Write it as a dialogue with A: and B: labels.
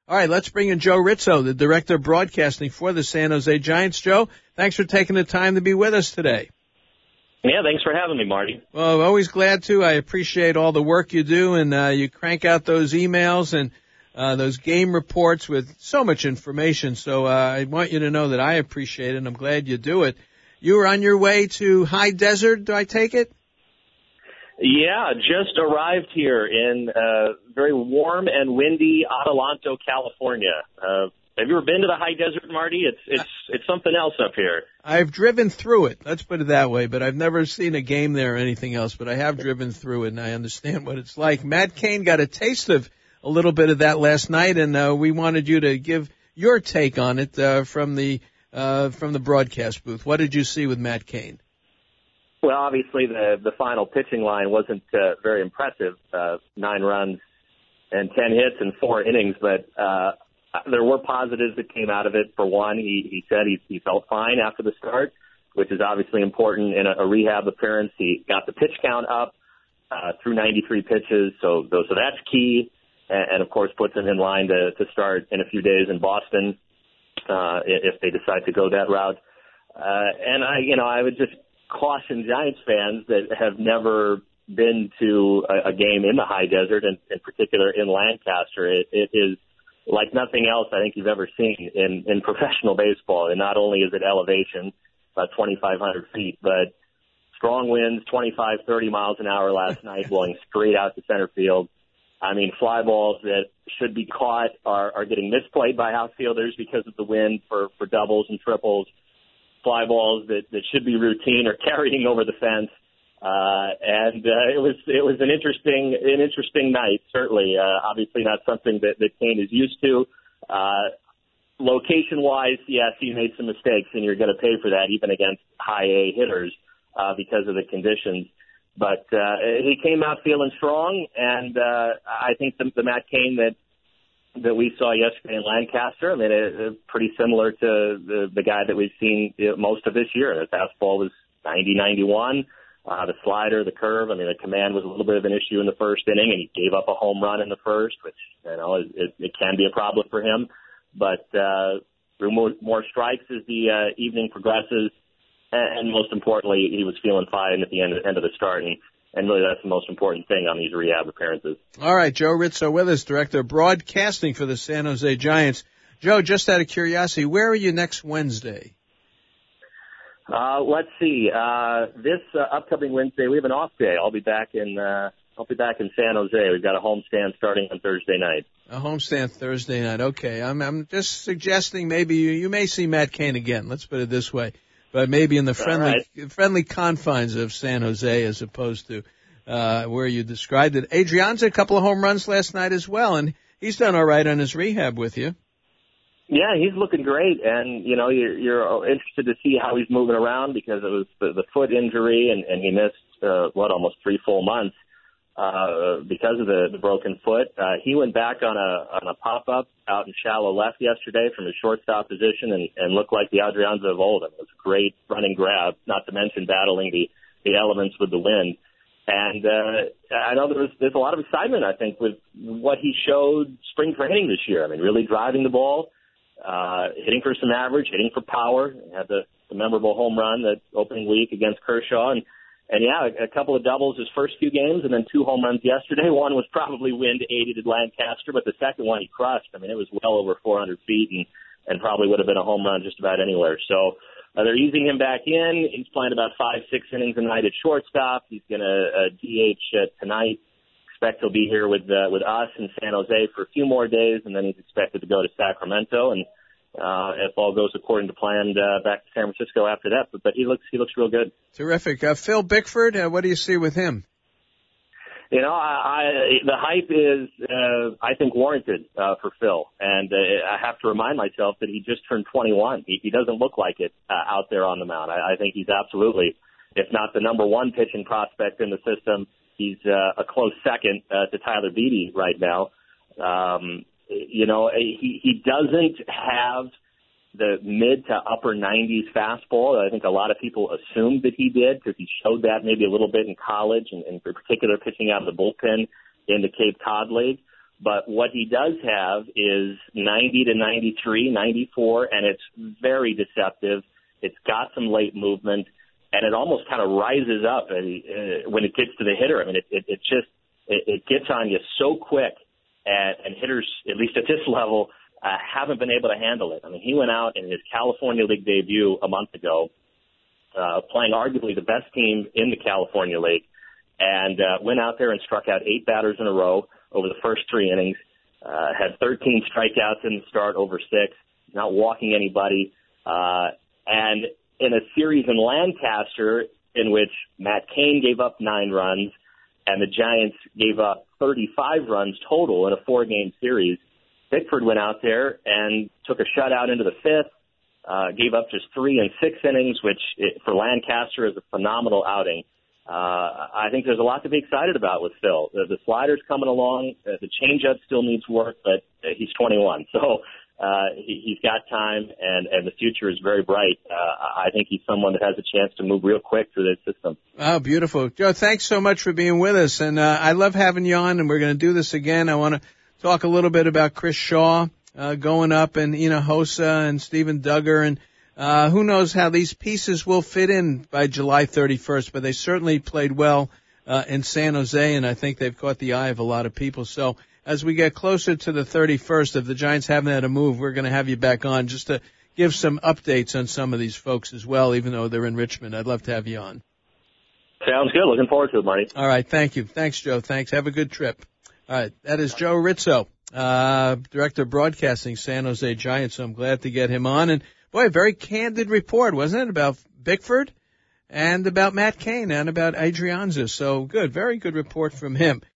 A: All right, let's bring in Joe Rizzo, the Director of Broadcasting for the San Jose Giants. Joe, thanks for taking the time to be with us today.
B: Yeah, thanks for having me, Marty.
A: Well, I'm always glad to. I appreciate all the work you do, and you crank out those emails and those game reports with so much information. So I want you to know that I appreciate it, and I'm glad you do it. You were on your way to High Desert, do I take it?
B: Yeah, just arrived here in very warm and windy Adelanto, California. Have you ever been to the High Desert, Marty? It's something else up here.
A: I've driven through it, let's put it that way, but I've never seen a game there or anything else, but I have driven through it, and I understand what it's like. Matt Cain got a taste of a little bit of that last night, and we wanted you to give your take on it from the broadcast booth. What did you see with Matt Cain?
B: Well, obviously the final pitching line wasn't very impressive, 9 runs and 10 hits in 4 innings, but there were positives that came out of it. For one, he said he felt fine after the start, which is obviously important in a rehab appearance. He got the pitch count up through 93 pitches, so that's key, and of course puts him in line to start in a few days in Boston if they decide to go that route. And I would just caution Giants fans that have never been to a game in the High Desert, and in particular in Lancaster. It is like nothing else I think you've ever seen in professional baseball. And not only is it elevation, about 2,500 feet, but strong winds, 25, 30 miles an hour last night, blowing straight out to center field. I mean, fly balls that should be caught are getting misplayed by outfielders because of the wind for doubles and triples. Fly balls that should be routine are carrying over the fence. It was an interesting night, certainly. Obviously not something that Cain is used to. Location-wise, yes, he made some mistakes, and you're going to pay for that even against high A hitters because of the conditions. But he came out feeling strong, and I think the Matt Cain that we saw yesterday in Lancaster, I mean, it's pretty similar to the guy that we've seen most of this year. The fastball was 90-91. The slider, the curve, I mean, the command was a little bit of an issue in the first inning, and he gave up a home run in the first, which, it can be a problem for him. But through more strikes as the evening progresses, and most importantly, he was feeling fine at the end of the start, and really that's the most important thing on these rehab appearances.
A: All right, Joe Rizzo with us, Director of Broadcasting for the San Jose Giants. Joe, just out of curiosity, where are you next Wednesday?
B: Let's see. This upcoming Wednesday, we have an off day. I'll be back in San Jose. We've got a homestand starting on Thursday night.
A: A homestand Thursday night. Okay. I'm just suggesting maybe you may see Matt Cain again. Let's put it this way. But maybe in the friendly confines of San Jose as opposed to where you described it. Adrianza, a couple of home runs last night as well, and he's done all right on his rehab with you.
B: Yeah, he's looking great, and you're interested to see how he's moving around because it was the foot injury, and he missed almost 3 full months because of the broken foot. He went back on a pop up out in shallow left yesterday from his shortstop position and looked like the Adrianza of old. It was a great running grab, not to mention battling the elements with the wind. And I know there's a lot of excitement, I think, with what he showed spring training this year. I mean, really driving the ball. Hitting for some average, hitting for power. He had the memorable home run that opening week against Kershaw. And yeah, a couple of doubles his first few games and then 2 home runs yesterday. One was probably wind-aided at Lancaster, but the second one he crushed. I mean, it was well over 400 feet and probably would have been a home run just about anywhere. So they're easing him back in. He's playing about 5-6 innings a night at shortstop. He's going to DH tonight. Expect he'll be here with us in San Jose for a few more days, and then he's expected to go to Sacramento, and if all goes according to plan, back to San Francisco after that. But he looks real good.
A: Terrific. Phil Bickford, what do you see with him?
B: The hype is, I think, warranted for Phil, and I have to remind myself that he just turned 21. He doesn't look like it out there on the mound. I think he's absolutely, if not the number 1 pitching prospect in the system. He's a close second to Tyler Beede right now. He doesn't have the mid to upper 90s fastball. I think a lot of people assumed that he did because he showed that maybe a little bit in college and in particular pitching out of the bullpen in the Cape Cod League. But what he does have is 90 to 93, 94, and it's very deceptive. It's got some late movement, and it almost kind of rises up when it gets to the hitter. I mean, it gets on you so quick, and hitters, at least at this level, haven't been able to handle it. I mean, he went out in his California League debut a month ago, playing arguably the best team in the California League, and went out there and struck out 8 batters in a row over the first 3 innings, had 13 strikeouts in the start over 6, not walking anybody, and in a series in Lancaster in which Matt Cain gave up 9 runs and the Giants gave up 35 runs total in a 4-game series, Bickford went out there and took a shutout into the 5th, gave up just 3 and 6 innings, which for Lancaster is a phenomenal outing. I think there's a lot to be excited about with Phil. The slider's coming along. The changeup still needs work, but he's 21. So he's got time, and the future is very bright. I think he's someone that has a chance to move real quick through this system.
A: Oh, beautiful. Joe, thanks so much for being with us. And I love having you on, and we're going to do this again. I want to talk a little bit about Chris Shaw going up, and Hossa and Steven Duggar, and who knows how these pieces will fit in by July 31st, but they certainly played well in San Jose, and I think they've caught the eye of a lot of people. So as we get closer to the 31st, if the Giants haven't had a move, we're going to have you back on just to give some updates on some of these folks as well, even though they're in Richmond. I'd love to have you on.
B: Sounds good. Looking forward to it, Marty.
A: All right. Thank you. Thanks, Joe. Thanks. Have a good trip. All right. That is Joe Rizzo, Director of Broadcasting, San Jose Giants. So I'm glad to get him on. And boy, a very candid report, wasn't it, about Bickford and about Matt Cain and about Adrianza. So good. Very good report from him.